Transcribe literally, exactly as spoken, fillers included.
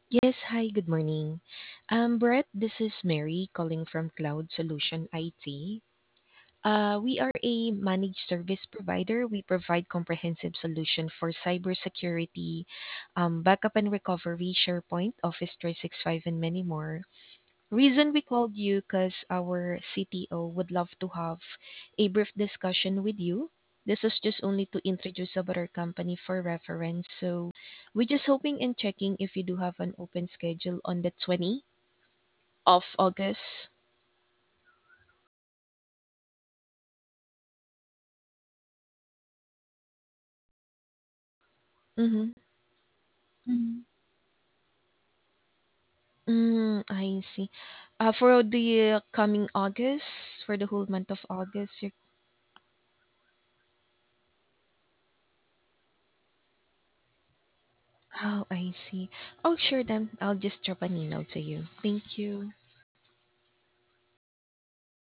Yes, hi, good morning. Um, Brett, this is Mary calling from Cloud Solution I T. Uh, we are a managed service provider. We provide comprehensive solution for cybersecurity, um, backup and recovery, SharePoint, Office three sixty-five, and many more. Reason we called you because our C T O would love to have a brief discussion with you. This is just only to introduce about our company for reference. So we're just hoping and checking if you do have an open schedule on the twentieth of August. Mm-hmm. Mm-hmm. Mm, I see. Uh, for the uh, coming August, for the whole month of August, you're... Oh, I see. Oh, sure then. I'll just drop an email to you. Thank you.